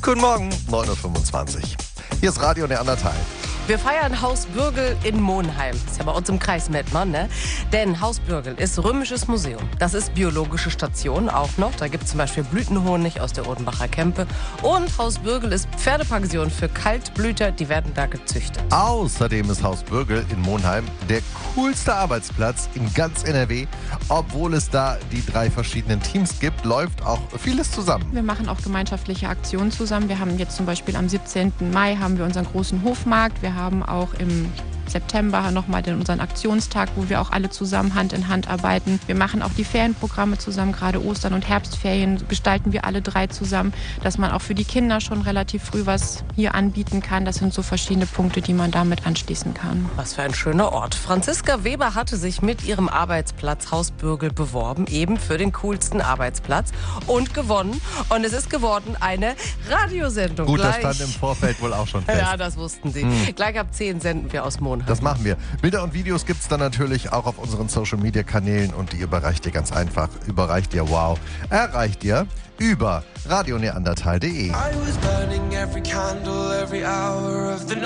Guten Morgen, 9.25 Uhr. Hier ist Radio Neandertal. Wir feiern Haus Bürgel in Monheim. Ist ja bei uns im Kreis Mettmann, ne? Denn Haus Bürgel ist römisches Museum. Das ist biologische Station auch noch. Da gibt es zum Beispiel Blütenhonig aus der Odenbacher Kempe. Und Haus Bürgel ist Pferdepension für Kaltblüter. Die werden da gezüchtet. Außerdem ist Haus Bürgel in Monheim der coolste Arbeitsplatz in ganz NRW. Obwohl es da die 3 verschiedenen Teams gibt, läuft auch vieles zusammen. Wir machen auch gemeinschaftliche Aktionen zusammen. Wir haben jetzt zum Beispiel am 17. Mai haben wir unseren großen Hofmarkt. Wir haben auch im September nochmal unseren Aktionstag, wo wir auch alle zusammen Hand in Hand arbeiten. Wir machen auch die Ferienprogramme zusammen, gerade Ostern- und Herbstferien gestalten wir alle 3 zusammen, dass man auch für die Kinder schon relativ früh was hier anbieten kann. Das sind so verschiedene Punkte, die man damit anschließen kann. Was für ein schöner Ort. Franziska Weber hatte sich mit ihrem Arbeitsplatz Haus Bürgel beworben, eben für den coolsten Arbeitsplatz und gewonnen. Und es ist geworden eine Radiosendung. Gut, das stand im Vorfeld wohl auch schon fest. Ja, das wussten Sie. Gleich ab 10 senden wir aus Monheim. Das machen wir. Bilder und Videos gibt es dann natürlich auch auf unseren Social-Media-Kanälen und die erreicht ihr ganz einfach. Erreicht ihr über radioneandertal.de.